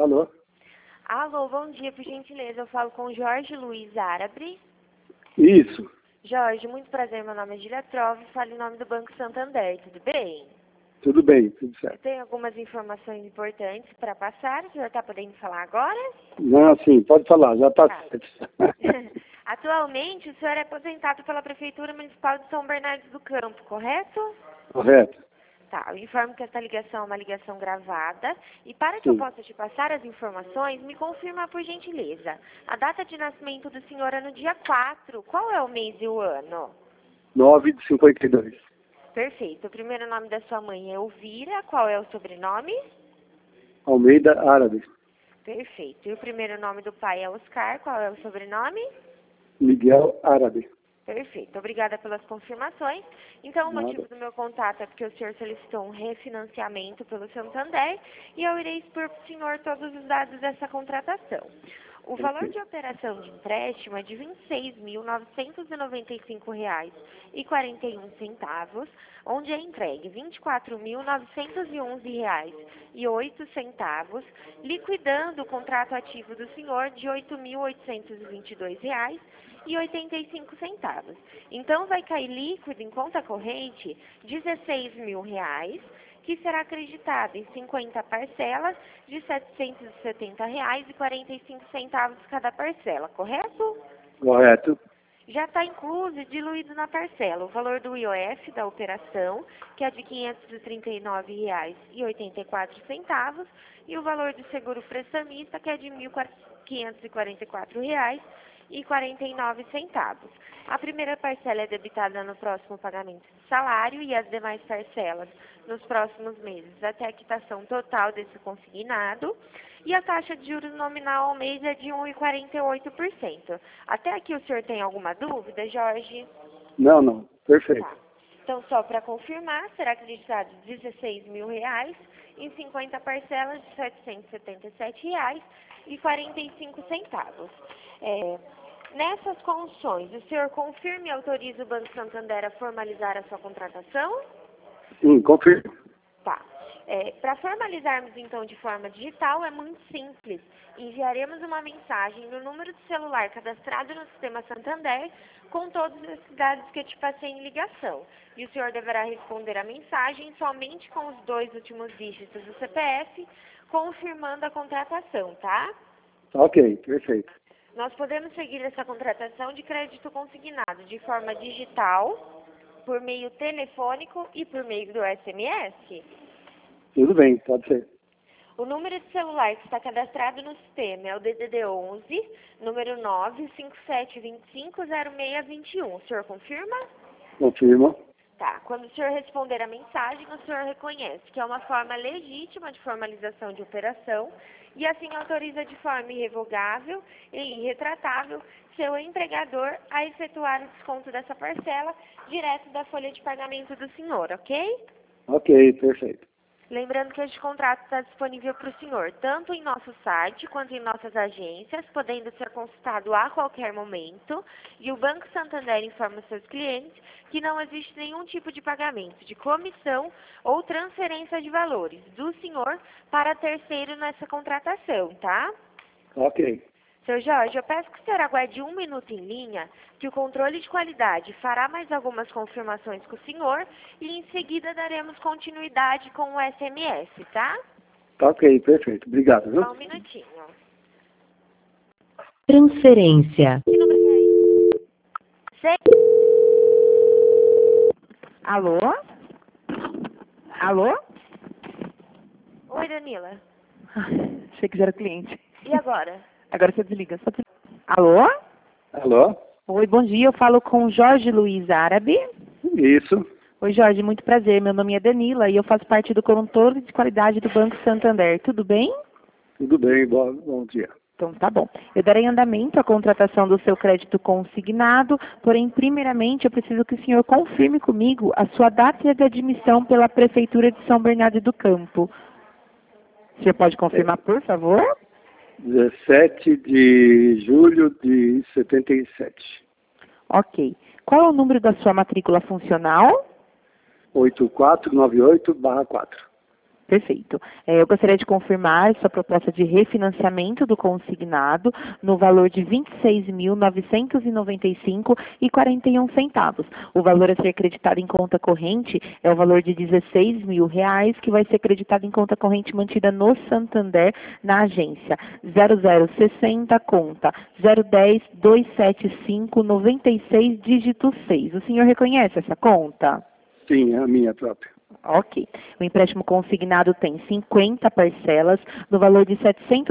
Alô? Alô, bom dia, por gentileza. Eu falo com Jorge Luiz Árabe. Isso. Jorge, muito prazer, meu nome é Julia Trove, falo em nome do Banco Santander, tudo bem? Tudo bem, tudo Eu certo. tenho algumas informações importantes para passar, o senhor está podendo falar agora? Não, sim, pode falar, já está Tá. certo. Atualmente, o senhor é aposentado pela Prefeitura Municipal de São Bernardo do Campo, correto? Correto? Tá, eu informo que essa ligação é uma ligação gravada e para que eu Sim. possa te passar as informações, me confirma por gentileza. A data de nascimento do senhor é no dia 4. Qual é o mês e o ano? 9 de 52. Perfeito. O primeiro nome da sua mãe é Elvira. Qual é o sobrenome? Almeida Árabe. Perfeito. E o primeiro nome do pai é Oscar. Qual é o sobrenome? Miguel Árabe. Perfeito. Obrigada pelas confirmações. Então, o motivo Nada. do meu contato é porque o senhor solicitou um refinanciamento pelo Santander e eu irei expor para o senhor todos os dados dessa contratação. O valor Ok. de operação de empréstimo é de R$ 26.995,41, onde é entregue R$ 24.911,08, liquidando o contrato ativo do senhor de R$ 8.822,85. Então, vai cair líquido em conta corrente R$ 16.000, que será acreditado em 50 parcelas de R$ 770,45 cada parcela, correto? Correto? Já está incluso e diluído na parcela o valor do IOF da operação, que é de R$ 539,84, e o valor do seguro prestamista, que é de R$ 1.544,49. A primeira parcela é debitada no próximo pagamento de salário e as demais parcelas nos próximos meses, até a quitação total desse consignado. E a taxa de juros nominal ao mês é de 1,48%. Até aqui o senhor tem alguma dúvida, Jorge? Não. Perfeito. Tá. Então, só para confirmar, será acreditado R$ 16.000 em 50 parcelas de R$ 777,45. Nessas condições, o senhor confirma e autoriza o Banco Santander a formalizar a sua contratação? Sim, confirmo. Tá. Para formalizarmos, então, de forma digital, é muito simples. Enviaremos uma mensagem no número de celular cadastrado no sistema Santander com todos esses dados que eu te passei em ligação. E o senhor deverá responder a mensagem somente com os 2 últimos dígitos do CPF, confirmando a contratação, tá? Ok, perfeito. Nós podemos seguir essa contratação de crédito consignado de forma digital, por meio telefônico e por meio do SMS. Tudo bem, pode ser. O número de celular que está cadastrado no sistema é o DDD 11, número 957250621. O senhor confirma? Confirmo. Tá. Quando o senhor responder a mensagem, o senhor reconhece que é uma forma legítima de formalização de operação e assim autoriza de forma irrevogável e irretratável seu empregador a efetuar o desconto dessa parcela direto da folha de pagamento do senhor, ok? Ok, perfeito. Lembrando que este contrato está disponível para o senhor, tanto em nosso site quanto em nossas agências, podendo ser consultado a qualquer momento. E o Banco Santander informa seus clientes que não existe nenhum tipo de pagamento de comissão ou transferência de valores do senhor para terceiro nessa contratação, tá? Ok. Seu Jorge, eu peço que o senhor aguarde 1 minuto em linha, que o controle de qualidade fará mais algumas confirmações com o senhor e em seguida daremos continuidade com o SMS, tá? Tá ok, perfeito. Obrigado, viu? Só um minutinho. Transferência. Que número que é esse? Sei. Alô? Alô? Oi, Danila. Achei que já era cliente. E agora? Agora você desliga. Só desliga. Alô? Alô? Oi, bom dia. Eu falo com Jorge Luiz Árabe. Isso. Oi, Jorge, muito prazer. Meu nome é Danila e eu faço parte do controle de qualidade do Banco Santander. Tudo bem? Tudo bem, bom dia. Então, tá bom. Eu darei andamento à contratação do seu crédito consignado, porém, primeiramente, eu preciso que o senhor confirme comigo a sua data de admissão pela Prefeitura de São Bernardo do Campo. O senhor pode confirmar, por favor? 17 de julho de 77. Ok. Qual é o número da sua matrícula funcional? 8498/4. Perfeito. Eu gostaria de confirmar sua proposta de refinanciamento do consignado no valor de R$ 26.995,41. O valor a ser creditado em conta corrente é o valor de R$ 16.000, que vai ser creditado em conta corrente mantida no Santander, na agência 0060, conta 010-275-96, dígito 6. O senhor reconhece essa conta? Sim, é a minha própria. Ok. O empréstimo consignado tem 50 parcelas no valor de R$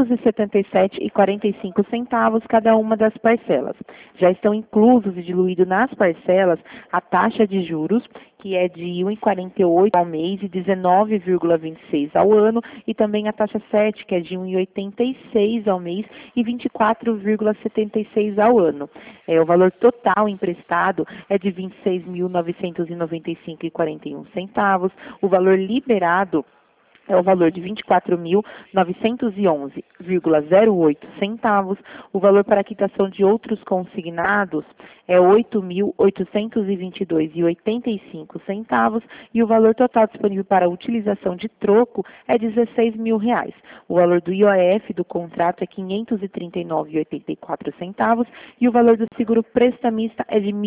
777,45 cada uma das parcelas. Já estão inclusos e diluídos nas parcelas a taxa de juros, que é de R$ 1,48 ao mês e 19,26 ao ano, e também a taxa 7, que é de R$ 1,86 ao mês e 24,76 ao ano. O valor total emprestado é de R$ 26.995,41. O valor liberado é o valor de R$ 24.911,08. O valor para quitação de outros consignados é R$ 8.822,85. E o valor total disponível para utilização de troco é R$ 16.000. O valor do IOF do contrato é R$ 539,84. E o valor do seguro prestamista é de R$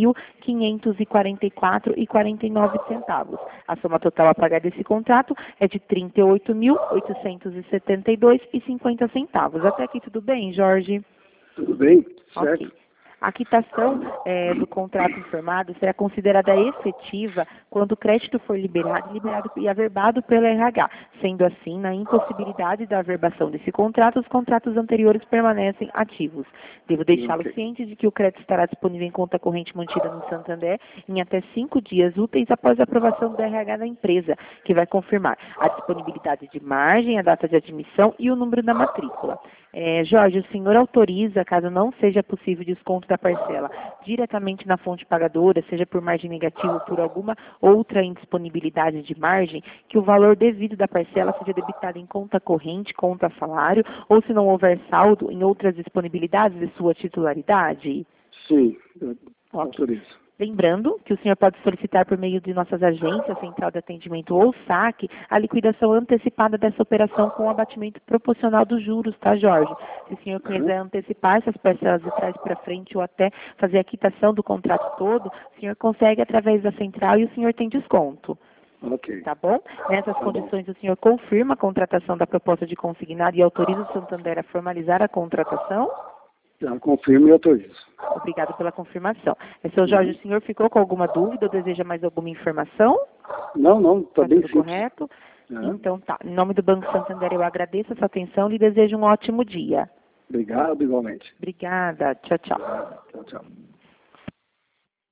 1.544,49. A soma total a pagar desse contrato é de R$ 38.872,50. Até aqui tudo bem, Jorge? Tudo bem? Certo. Ok. A quitação do contrato informado será considerada efetiva quando o crédito for liberado e averbado pela RH. Sendo assim, na impossibilidade da averbação desse contrato, os contratos anteriores permanecem ativos. Devo deixá-lo ciente de que o crédito estará disponível em conta corrente mantida no Santander em até 5 dias úteis após a aprovação do RH da empresa, que vai confirmar a disponibilidade de margem, a data de admissão e o número da matrícula. Jorge, o senhor autoriza, caso não seja possível desconto da parcela diretamente na fonte pagadora, seja por margem negativa ou por alguma outra indisponibilidade de margem, que o valor devido da parcela seja debitado em conta corrente, conta salário, ou se não houver saldo em outras disponibilidades de sua titularidade? Sim, eu autorizo. Lembrando que o senhor pode solicitar por meio de nossas agências, Central de Atendimento ou SAC, a liquidação antecipada dessa operação com o abatimento proporcional dos juros, tá, Jorge? Se o senhor quiser antecipar essas parcelas de trás para frente ou até fazer a quitação do contrato todo, o senhor consegue através da central e o senhor tem desconto. Ok. Tá bom? Nessas condições, o senhor confirma a contratação da proposta de consignado e autoriza o Santander a formalizar a contratação? Já confirmo e autorizo. Obrigado pela confirmação. Seu Jorge, o senhor ficou com alguma dúvida ou deseja mais alguma informação? Não, está bem tudo simples. correto? Então tá. Em nome do Banco Santander, eu agradeço a sua atenção e lhe desejo um ótimo dia. Obrigado, igualmente. Obrigada. Tchau, tchau. Tchau, tchau.